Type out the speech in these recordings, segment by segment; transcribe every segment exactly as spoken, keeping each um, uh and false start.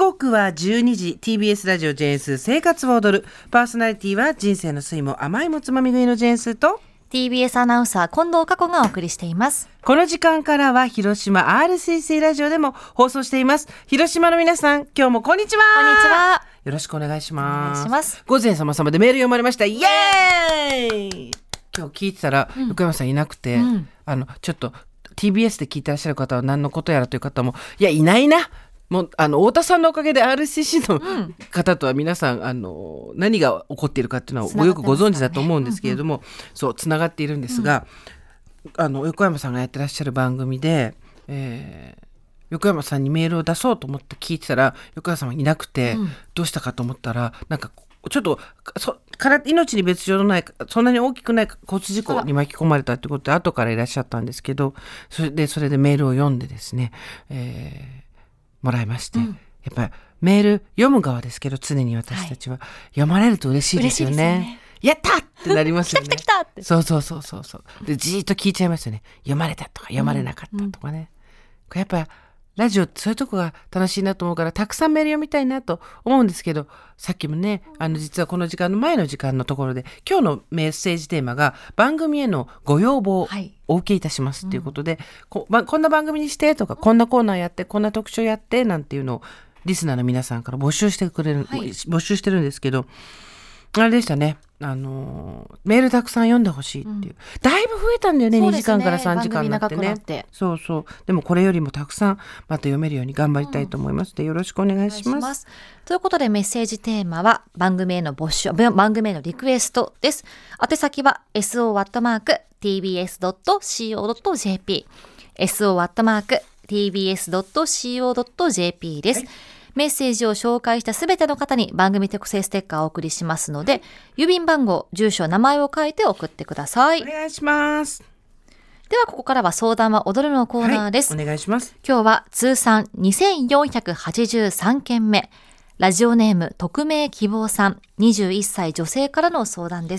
刻はじゅうにじ ティービーエス ラジオジェーンスー生活を踊る。パーソナリティは人生の酸いも甘いもつまみ食いのジェーンスーとティービーエス アナウンサー近藤佳子がお送りしています。 この時間からは広島 アールシーシー ラジオでも放送しています。広島の皆さん、今日もこんにちは。 こんにちは。 よろしくお願いします。 お願いします。 午前様様でメール読まれました。イエーイ。今日聞いてたら、うん、横山さんいなくて、うん、あのちょっと ティービーエス で聞いてらっしゃる方は何のことやらという方も、いやいないな、もうあの太田さんのおかげで アールシーシー の方とは皆さん、うん、あの何が起こっているかっていうのはよくご存知だと思うんですけれども、ね、うんうん、そうつながっているんですが、うん、あの横山さんがやってらっしゃる番組で、えー、横山さんにメールを出そうと思って聞いてたら横山さんはいなくて、うん、どうしたかと思ったらなんかちょっとそから命に別状のないそんなに大きくない交通事故に巻き込まれたってことで後からいらっしゃったんですけど、それでそれでメールを読んでですね、えー、もらいまして、うん、やっぱりメール読む側ですけど常に私たちは、はい、読まれると嬉しいですよね。嬉しいですよね。やったってなりますよね。来た来た来たって。そうそうそうそうそうでじーっと聞いちゃいますよね。読まれたとか読まれなかったとかね、うんうん、これやっぱラジオってそういうとこが楽しいなと思うからたくさんメール読みたいなと思うんですけど、さっきもねあの実はこの時間の前の時間のところで今日のメッセージテーマが番組へのご要望をお受けいたしますっていうことで、はい、うん、こ, ま、こんな番組にしてとかこんなコーナーやってこんな特集やってなんていうのをリスナーの皆さんから募集してくれる、はい、募集してるんですけど、あれでしたね、あのー、メールたくさん読んでほしいっていう、うん、だいぶ増えたんだよね。にじかんからさんじかんになってね。ってそうそうでもこれよりもたくさんまた読めるように頑張りたいと思います、うん、でよろしくお願いします。お願いします。 ということでメッセージテーマは番組への募集、番組へのリクエストです。宛先は エスオー アットマーク ティービーエス ドット シーオー ドット ジェーピー エスオー アットマーク ティービーエス ドット シーオー ドット ジェーピー です、はい。メッセージを紹介したすべての方に番組特製ステッカーをお送りしますので、郵便番号、住所、名前を書いて送ってください。 お願いします。 ではここからは相談は踊るのコーナーです、 はい、お願いします。 今日は通算にせんよんひゃくはちじゅうさんけんめ、ラジオネーム匿名希望さん、にじゅういっさい女性からの相談です。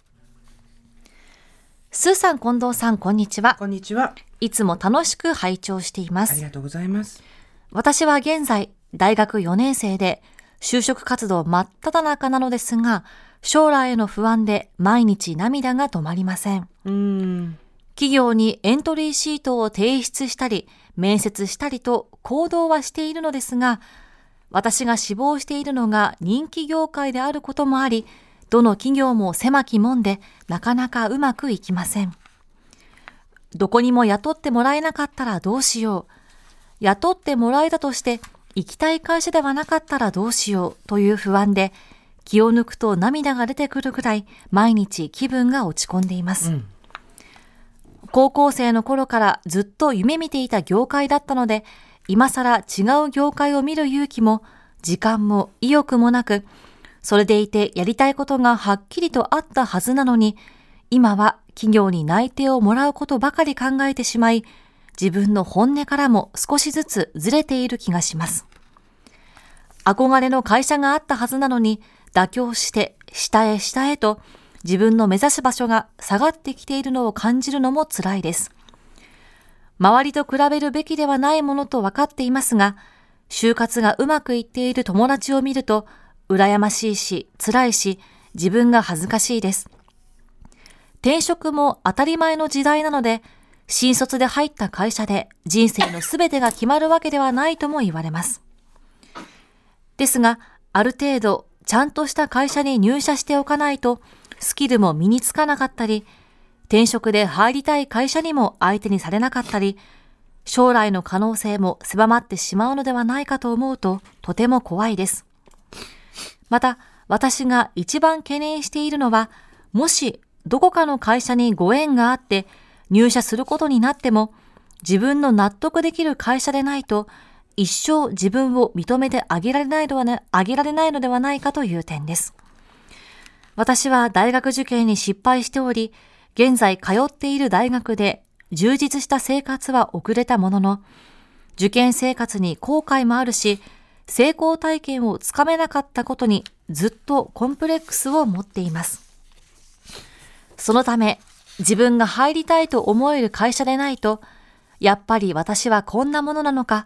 スーさん、近藤さん、こんにちは。 こんにちは。 いつも楽しく拝聴しています。 ありがとうございます。 私は現在大学よねん生で就職活動真っ只中なのですが、将来への不安で毎日涙が止まりません。 うーん企業にエントリーシートを提出したり面接したりと行動はしているのですが、私が志望しているのが人気業界であることもあり、どの企業も狭き門でなかなかうまくいきません。どこにも雇ってもらえなかったらどうしよう、雇ってもらえたとして行きたい会社ではなかったらどうしようという不安で、気を抜くと涙が出てくるくらい毎日気分が落ち込んでいます、うん、高校生の頃からずっと夢見ていた業界だったので、今更違う業界を見る勇気も時間も意欲もなく、それでいてやりたいことがはっきりとあったはずなのに、今は企業に内定をもらうことばかり考えてしまい、自分の本音からも少しずつずれている気がします。憧れの会社があったはずなのに、妥協して下へ下へと自分の目指す場所が下がってきているのを感じるのも辛いです。周りと比べるべきではないものと分かっていますが、就活がうまくいっている友達を見ると羨ましいし辛いし、自分が恥ずかしいです。転職も当たり前の時代なので、新卒で入った会社で人生のすべてが決まるわけではないとも言われます。ですが、ある程度ちゃんとした会社に入社しておかないとスキルも身につかなかったり、転職で入りたい会社にも相手にされなかったり、将来の可能性も狭まってしまうのではないかと思うととても怖いです。また、私が一番懸念しているのは、もしどこかの会社にご縁があって入社することになっても、自分の納得できる会社でないと一生自分を認めてあげられないのはね、あげられないのではないかという点です。私は大学受験に失敗しており、現在通っている大学で充実した生活は送れたものの、受験生活に後悔もあるし、成功体験をつかめなかったことにずっとコンプレックスを持っています。そのため、自分が入りたいと思える会社でないと、やっぱり私はこんなものなのか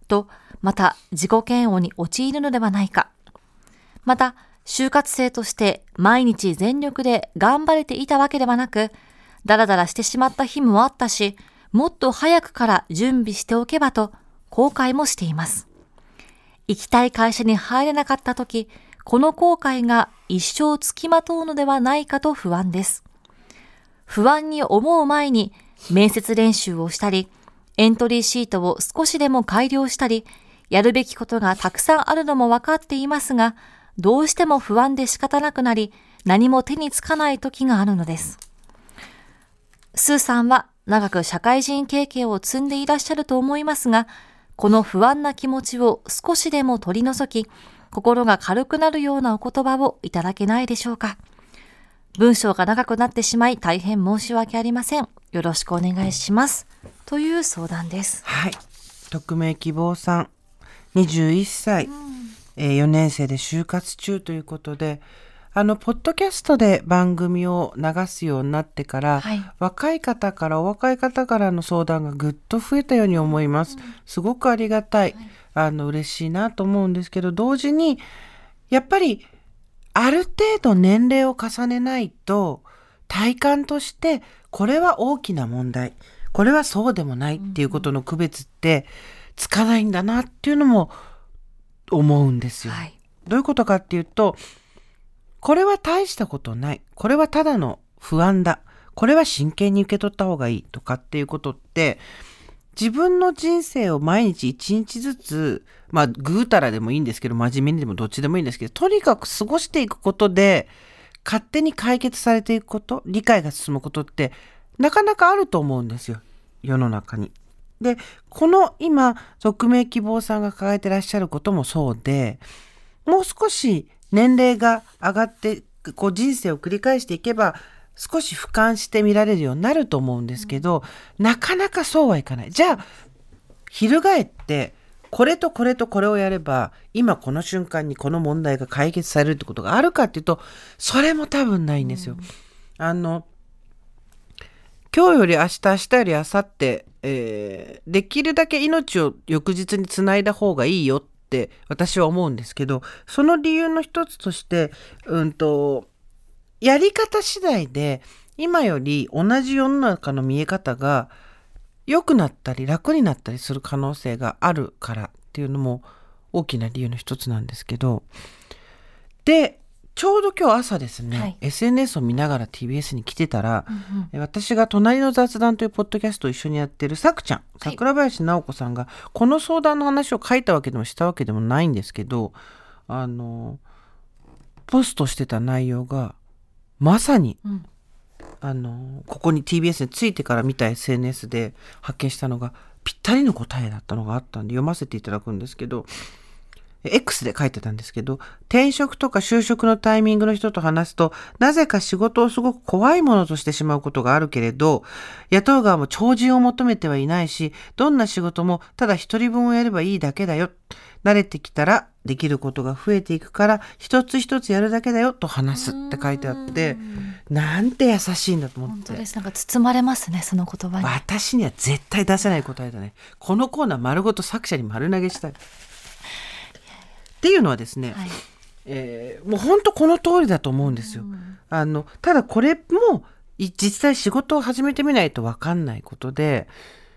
と、また自己嫌悪に陥るのではないか。また、就活生として毎日全力で頑張れていたわけではなく、だらだらしてしまった日もあったし、もっと早くから準備しておけばと後悔もしています。行きたい会社に入れなかったとき、この後悔が一生つきまとうのではないかと不安です。不安に思う前に面接練習をしたり、エントリーシートを少しでも改良したり、やるべきことがたくさんあるのも分かっていますが、どうしても不安で仕方なくなり、何も手につかない時があるのです。スーさんは長く社会人経験を積んでいらっしゃると思いますが、この不安な気持ちを少しでも取り除き、心が軽くなるようなお言葉をいただけないでしょうか。文章が長くなってしまい大変申し訳ありません。よろしくお願いします。という相談です。 はい。匿名希望さん、にじゅういっさい、うんえー、よねん生で就活中ということで、あのポッドキャストで番組を流すようになってから、はい、若い方からお若い方からの相談がぐっと増えたように思います。すごくありがたい、はい、あの嬉しいなと思うんですけど、同時にやっぱりある程度年齢を重ねないと体感としてこれは大きな問題、これはそうでもないっていうことの区別ってつかないんだなっていうのも思うんですよ、はい、どういうことかっていうと、これは大したことない、これはただの不安だ、これは真剣に受け取った方がいいとかっていうことって、自分の人生を毎日一日ずつ、まあぐうたらでもいいんですけど、真面目にでもどっちでもいいんですけど、とにかく過ごしていくことで勝手に解決されていくこと、理解が進むことってなかなかあると思うんですよ、世の中に。で、この今匿名希望さんが抱えてらっしゃることもそうで、もう少し年齢が上がってこう人生を繰り返していけば少し俯瞰して見られるようになると思うんですけど、うん、なかなかそうはいかない。じゃあ翻ってこれとこれとこれをやれば今この瞬間にこの問題が解決されるってことがあるかっていうと、それも多分ないんですよ、うん、あの今日より明日、明日より明後日、えー、できるだけ命を翌日につないだ方がいいよって私は思うんですけど、その理由の一つとして、うんと、やり方次第で今より同じ世の中の見え方が良くなったり楽になったりする可能性があるからっていうのも大きな理由の一つなんですけど、で、ちょうど今日朝ですね、はい、エスエヌエス を見ながら ティービーエス に来てたら、うんうん、私が隣の雑談というポッドキャストを一緒にやってるさくちゃん、桜林直子さんがこの相談の話を書いたわけでもしたわけでもないんですけど、あのポストしてた内容がまさに、うん、あのここに ティービーエス についてから見た エスエヌエス で発見したのがぴったりの答えだったのがあったんで読ませていただくんですけど、X で書いてたんですけど、転職とか就職のタイミングの人と話すと、なぜか仕事をすごく怖いものとしてしまうことがあるけれど、雇う側も超人を求めてはいないし、どんな仕事もただ一人分をやればいいだけだよ。慣れてきたらできることが増えていくから、一つ一つやるだけだよと話すって書いてあって、なんて優しいんだと思って。 本当です。なんか包まれますね、その言葉に。 私には絶対出せない答えだね。このコーナー丸ごと作者に丸投げしたい。っていうのはですね、はい、えー、もう本当この通りだと思うんですよ。あのただこれも実際仕事を始めてみないと分かんないことで、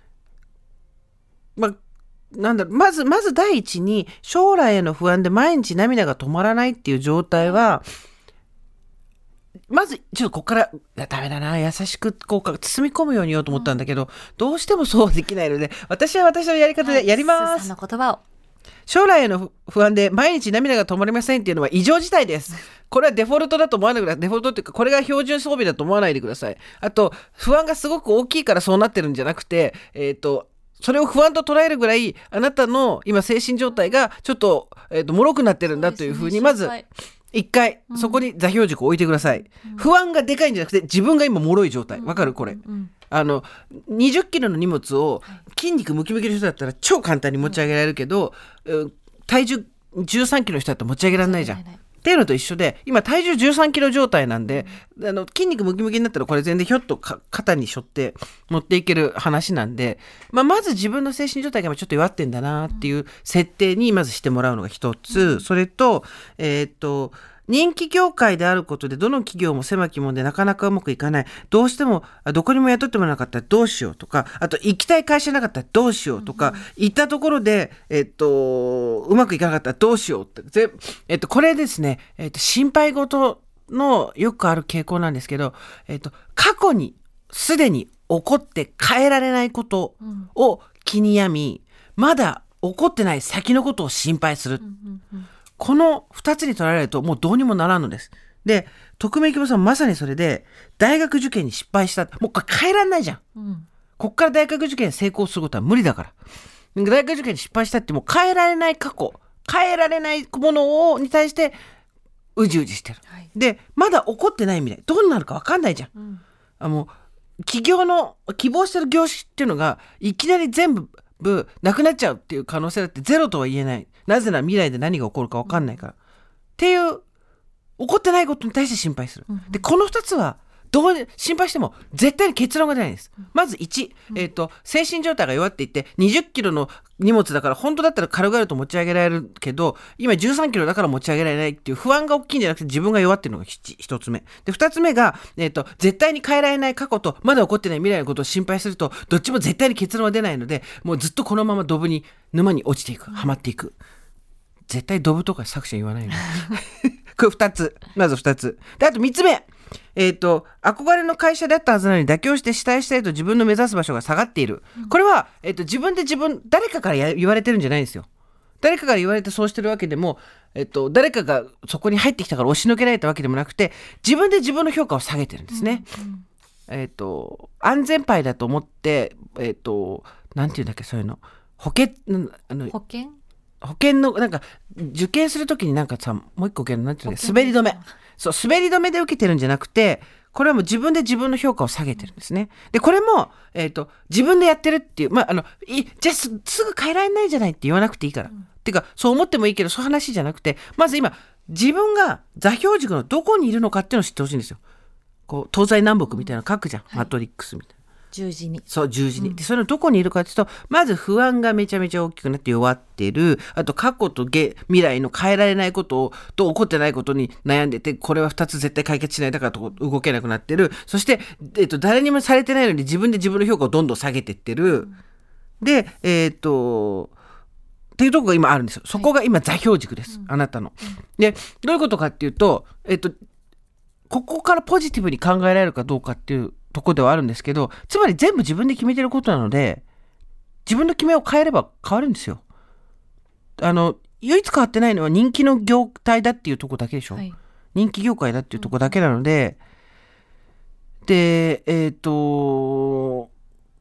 まあ、なんだろう、まずまず第一に将来への不安で毎日涙が止まらないっていう状態は、まずちょっとここからダメだな、優しくこう包み込むように言おうと思ったんだけど、うん、どうしてもそうできないので、私は私のやり方でやります、はい、 スーさんの言葉を。 将来への不安で毎日涙が止まりませんっていうのは異常事態です。これはデフォルトだと思わないでください。デフォルトっていうか、これが標準装備だと思わないでください。あと、不安がすごく大きいからそうなってるんじゃなくて、えっと、それを不安と捉えるぐらい、あなたの今精神状態がちょっと、えっと、脆くなってるんだというふうに、まず、一回、そこに座標軸を置いてください。うん、不安がでかいんじゃなくて、自分が今脆い状態。わかるこれ。うんうん、あの、にじゅっキロの荷物を筋肉ムキムキの人だったら超簡単に持ち上げられるけど、うん、体重じゅうさんキロの人だったら持ち上げられないじゃん。っっていうのと一緒で、今体重じゅうさんキロ状態なんで、あの筋肉ムキムキになったらこれ全然ひょっとか肩に背負って持っていける話なんで、まあ、まず自分の精神状態が今ちょっと弱ってんだなっていう設定にまずしてもらうのが一つ。それと、えーっと、人気業界であることでどの企業も狭き門でなかなかうまくいかない。どうしてもどこにも雇ってもらわなかったらどうしようとか、あと行きたい会社なかったらどうしようとか、うん、行ったところで、えっと、うまくいかなかったらどうしようって。ぜえっと、これですね、えっと、心配事のよくある傾向なんですけど、えっと、過去にすでに起こって変えられないことを気に病み、まだ起こってない先のことを心配する。うんうんうん、この二つに取られるともうどうにもならんのです。で、匿名希望さんまさにそれで、大学受験に失敗した。もうこれ変えらんないじゃん。うん、こっから大学受験成功することは無理だから。大学受験に失敗したってもう変えられない過去、変えられないものをに対してうじうじしてる。はい、で、まだ起こってない未来、どうなるか分かんないじゃん。うん、あもう企業の希望してる業種っていうのがいきなり全部なくなっちゃうっていう可能性だってゼロとは言えない。なぜなら未来で何が起こるか分かんないから、うん、っていう起こってないことに対して心配する、うんうん、でこのふたつはどう心配しても絶対に結論が出ないんです、うん、まずいち、えーと、精神状態が弱っていてにじゅっキロの荷物だから本当だったら軽々と持ち上げられるけど今じゅうさんキロだから持ち上げられないっていう不安が大きいんじゃなくて自分が弱ってるのがひとつめでふたつめが、えーと、絶対に変えられない過去とまだ起こってない未来のことを心配するとどっちも絶対に結論は出ないのでもうずっとこのままドブに沼に落ちていく、はまっていく。絶対ドブとか作者言わないのこれふたつ、まずふたつで、あとみっつめ、えっと憧れの会社であったはずなのに妥協して下へ下へと自分の目指す場所が下がっている。これは、えっと、自分で自分誰かからや言われてるんじゃないんですよ。誰かから言われてそうしてるわけでも、えっと、誰かがそこに入ってきたから押しのけられたわけでもなくて自分で自分の評価を下げてるんですね、うんうん、えっと安全牌だと思ってえっとなんていうんだっけそういうの保険あの保険保険のなんか受験するときになんかさもう一個受けるなんていうの滑り止めそう滑り止めで受けてるんじゃなくてこれはもう自分で自分の評価を下げてるんですね。でこれも、えーと、自分でやってるっていうまああのいじゃあ す, すぐ変えられないじゃないって言わなくていいから、うん、っていうかそう思ってもいいけどそういう話じゃなくてまず今自分が座標軸のどこにいるのかっていうのを知ってほしいんですよ。こう東西南北みたいなの書くじゃん、うん、マトリックスみたいな十字にそう十字に、うん、でそれのどこにいるかっていうとまず不安がめちゃめちゃ大きくなって弱ってる。あと過去と未来の変えられないことをと起こってないことに悩んでてこれはふたつ絶対解決しないだからと動けなくなってる。そして、えっと、誰にもされてないのに自分で自分の評価をどんどん下げてってる、うん、でえっとっていうところが今あるんですよ。そこが今座標軸です、はい、あなたの、うん、でどういうことかっていうと、えっと、ここからポジティブに考えられるかどうかっていうとこではあるんですけどつまり全部自分で決めてることなので自分の決めを変えれば変わるんですよ。あの唯一変わってないのは人気の業態だっていうとこだけでしょ、はい、人気業界だっていうとこだけなので、うん、でえっと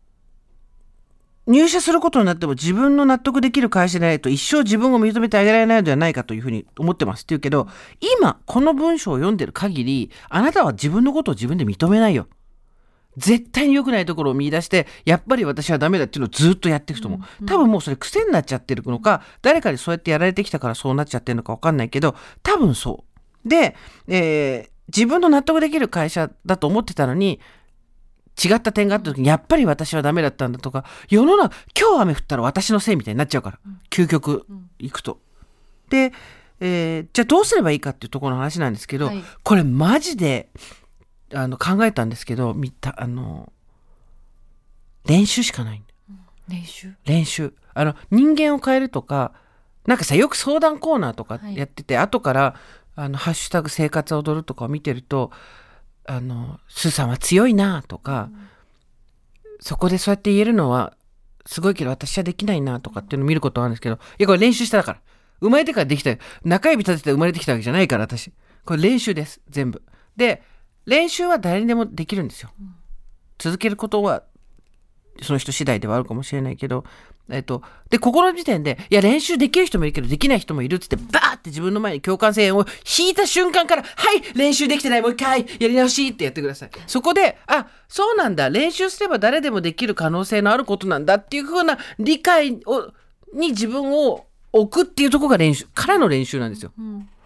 入社することになっても自分の納得できる会社でないと一生自分を認めてあげられないのではないかというふうに思ってますって言うけど今この文章を読んでる限りあなたは自分のことを自分で認めないよ。絶対に良くないところを見出してやっぱり私はダメだっていうのをずっとやっていくと思う、うんうん、多分もうそれ癖になっちゃってるのか誰かにそうやってやられてきたからそうなっちゃってるのか分かんないけど多分そうで、えー、自分の納得できる会社だと思ってたのに違った点があった時にやっぱり私はダメだったんだとか世の中今日雨降ったら私のせいみたいになっちゃうから、うん、究極いくとで、えー、じゃあどうすればいいかっていうところの話なんですけど、はい、これマジであの考えたんですけど見たあの練習しかないんだよ、うん、 練習練習あの人間を変えるとかなんかさよく相談コーナーとかやってて、はい、後からあのハッシュタグ生活を踊るとかを見てるとあのスーさんは強いなとか、うん、そこでそうやって言えるのはすごいけど私はできないなとかっていうのを見ることがあるんですけどいやこれ練習したから生まれてからできた中指立てて生まれてきたわけじゃないから私これ練習です全部で練習は誰にでもできるんですよ、うん、続けることはその人次第ではあるかもしれないけど、えっと、でここの時点でいや練習できる人もいるけどできない人もいるっつってバーって自分の前に共感線を引いた瞬間からはい練習できてないもう一回やり直しってやってください。そこであそうなんだ練習すれば誰でもできる可能性のあることなんだっていう風な理解をに自分を置くっていうところが練習からの練習なんですよ、うん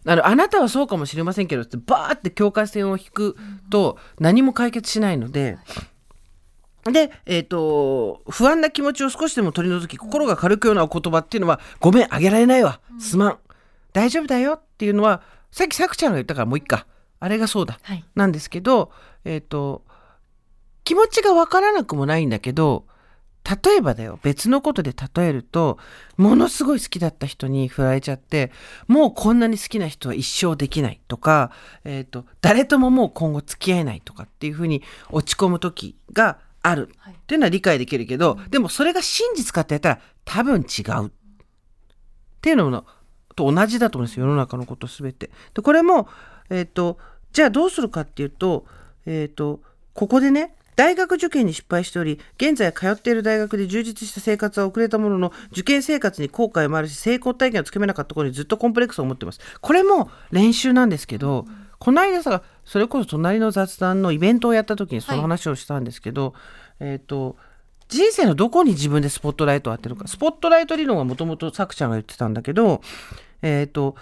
あのあなたはそうかもしれませんけどってバーって境界線を引くと何も解決しないので、で、えーと、不安な気持ちを少しでも取り除き心が軽くようなお言葉っていうのは、ごめんあげられないわ、すまん、大丈夫だよっていうのはさっきさくちゃんが言ったからもう一回あれがそうだ、はい、なんですけど、えーと、気持ちがわからなくもないんだけど、例えばだよ、別のことで例えると、ものすごい好きだった人に振られちゃって、もうこんなに好きな人は一生できないとか、えーと、誰とももう今後付き合えないとかっていうふうに落ち込む時があるっていうのは理解できるけど、はい、でもそれが真実かってやったら多分違うっていうのと同じだと思うんですよ、世の中のことすべて。でこれも、えーと、じゃあどうするかっていうと、えーと、ここでね、大学受験に失敗しており、現在通っている大学で充実した生活は遅れたものの、受験生活に後悔もあるし、成功体験をつけめなかったことにずっとコンプレックスを持っています。これも練習なんですけど、うん、この間さ、それこそ隣の雑談のイベントをやった時にその話をしたんですけど、はい、えーと、人生のどこに自分でスポットライトを当てるか、スポットライト理論はもともとさくちゃんが言ってたんだけど、えーと、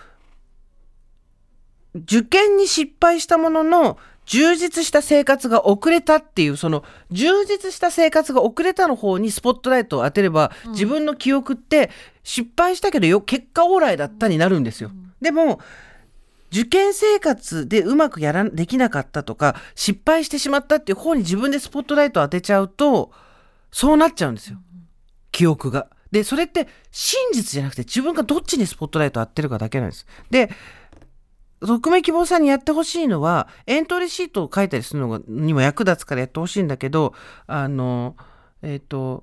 受験に失敗したものの充実した生活が遅れたっていう、その充実した生活が遅れたの方にスポットライトを当てれば、うん、自分の記憶って失敗したけどよ結果オーライだったになるんですよ、うん、でも受験生活でうまくやらできなかったとか失敗してしまったっていう方に自分でスポットライトを当てちゃうとそうなっちゃうんですよ、うん、記憶が。でそれって真実じゃなくて自分がどっちにスポットライトを当てるかだけなんです。で匿名希望さんにやってほしいのはエントリーシートを書いたりするのにも役立つからやってほしいんだけど、あのえっと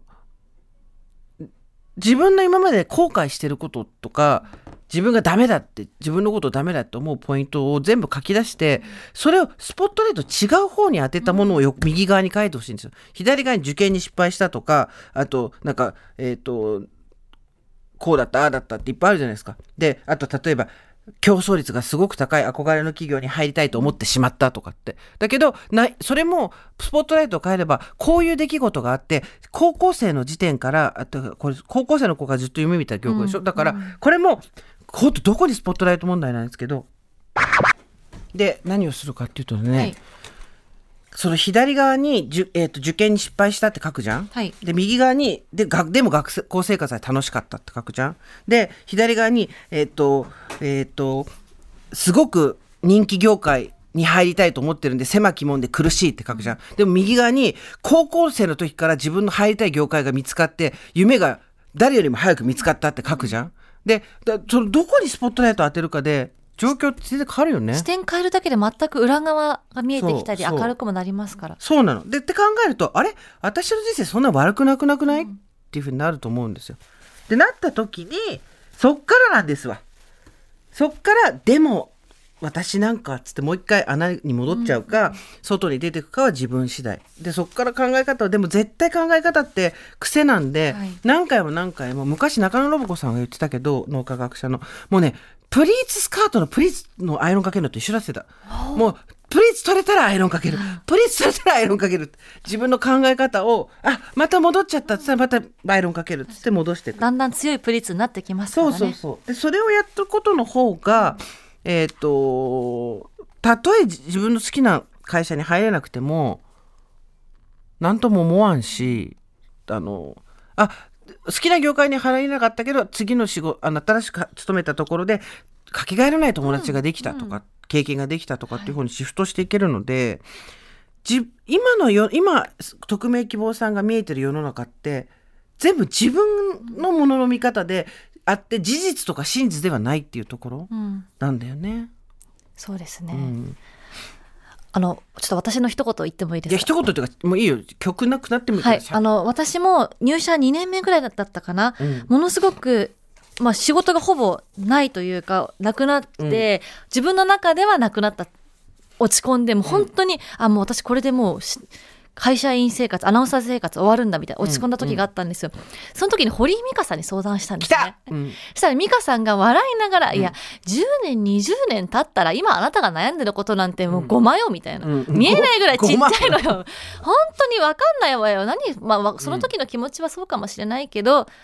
自分の今まで後悔してることとか自分がダメだって自分のことをダメだって思うポイントを全部書き出してそれをスポットライト違う方に当てたものをよ右側に書いてほしいんですよ。左側に受験に失敗したとかあとなんかえっとこうだったああだったっていっぱいあるじゃないですか。であと例えば競争率がすごく高い憧れの企業に入りたいと思ってしまったとかってだけどなそれもスポットライトを変えればこういう出来事があって高校生の時点からあとこれ高校生の子がずっと夢見た業界でしょ、うん、だからこれもこうどこにスポットライト問題なんですけどで何をするかっていうとね、はい、その左側にじゅ、えーと、受験に失敗したって書くじゃん、はい、で右側に で, がでも学校生活は楽しかったって書くじゃん。で左側にえっ、ー、とえっ、ー、とすごく人気業界に入りたいと思ってるんで狭き門で苦しいって書くじゃん。でも右側に高校生の時から自分の入りたい業界が見つかって夢が誰よりも早く見つかったって書くじゃん。でだそのどこにスポットライトを当てるかで状況って全然変わるよね。 視点変えるだけで全く裏側が見えてきたり明るくもなりますから。 そうなのでって考えるとあれ私の人生そんな悪くなくなくない、うん、っていう風になると思うんですよ。でなった時にそっからなんですわ。そっからでも私なんかつってもう一回穴に戻っちゃうか、うん、外に出てくかは自分次第でそっから考え方はでも絶対考え方って癖なんで、はい、何回も何回も昔中野信子さんが言ってたけど脳科学者のもうねプリーツスカートのプリーツのアイロンかけるのと一緒だってた。もうプリーツ取れたらアイロンかける、プリーツ取れたらアイロンかける、自分の考え方をあまた戻っちゃったって言ったらまたアイロンかけるって戻していく。 だんだん強いプリーツになってきますからね。 そうそうそうでそれをやったことの方が、うん、えっ、ー、とたとえ自分の好きな会社に入れなくても何とも思わんしあのあ好きな業界に入れなかったけど次の仕事あの新しく勤めたところでかけがえのない友達ができたとか、うん、経験ができたとかっていう方にシフトしていけるので、はい、今のよ今匿名希望さんが見えてる世の中って全部自分のものの見方であって事実とか真実ではないっていうところなんだよね、うん、 そうですね、うんあのちょっと私の一言言ってもいいですか。 いや一言というかもういいよ曲なくなってもいいから、 はい、あの私も入社にねんめぐらいだったかな、うん、ものすごく、まあ、仕事がほぼないというかなくなって、うん、自分の中ではなくなった落ち込んでも本当に、うん、あもう私これでもう会社員生活アナウンサー生活終わるんだみたいな落ち込んだ時があったんですよ、うんうん、その時に堀井美香さんに相談したんですね、うん、そしたら美香さんが笑いながら、うん、いやじゅうねんにじゅうねん経ったら今あなたが悩んでることなんてもうごまよみたいな、うん、見えないぐらいちっちゃいのよ本当に分かんないわよ何、まあ、その時の気持ちはそうかもしれないけど、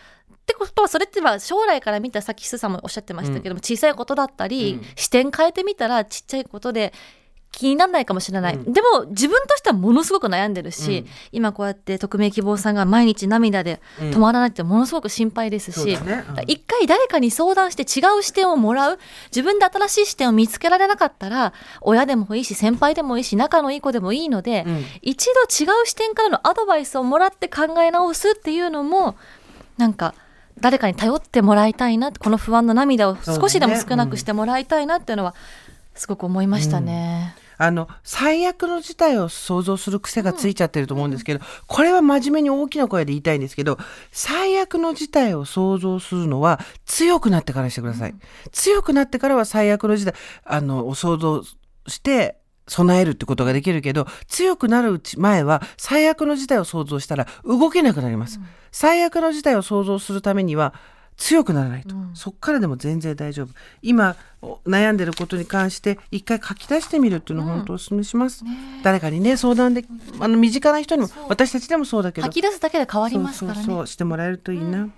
ってことはそれっては将来から見たらさっきスーさんもおっしゃってましたけども、うん、小さいことだったり、うん、視点変えてみたらちっちゃいことで気にならないかもしれない、うん、でも自分としてはものすごく悩んでるし、うん、今こうやって匿名希望さんが毎日涙で止まらないってものすごく心配ですし、うんねうん、一回誰かに相談して違う視点をもらう、自分で新しい視点を見つけられなかったら親でもいいし先輩でもいいし仲のいい子でもいいので、うん、一度違う視点からのアドバイスをもらって考え直すっていうのもなんか誰かに頼ってもらいたいな、この不安の涙を少しでも少なくしてもらいたいなっていうのはすごく思いましたね、 うんあの最悪の事態を想像する癖がついちゃってると思うんですけど、うん、これは真面目に大きな声で言いたいんですけど、最悪の事態を想像するのは強くなってからしてください、うん、強くなってからは最悪の事態あのを想像して備えるってことができるけど、強くなるうち前は最悪の事態を想像したら動けなくなります、うん、最悪の事態を想像するためには強くならないと、うん、そっからでも全然大丈夫。今悩んでることに関して一回書き出してみるっていうのを本当お勧めします、うんね、誰かにね相談で、あの身近な人にも、私たちでもそうだけど書き出すだけで変わりますからね。 そうそうそうしてもらえるといいな、うん、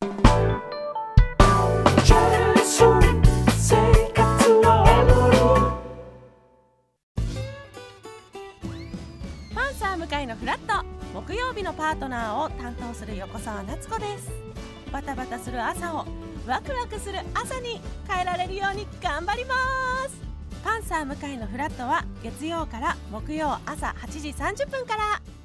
パンサー向井のフラット、木曜日のパートナーを担当する横澤夏子です。バタバタする朝をワクワクする朝に変えられるように頑張ります。パンサー向井のフラットは月曜から木曜朝はちじさんじゅっぷんから。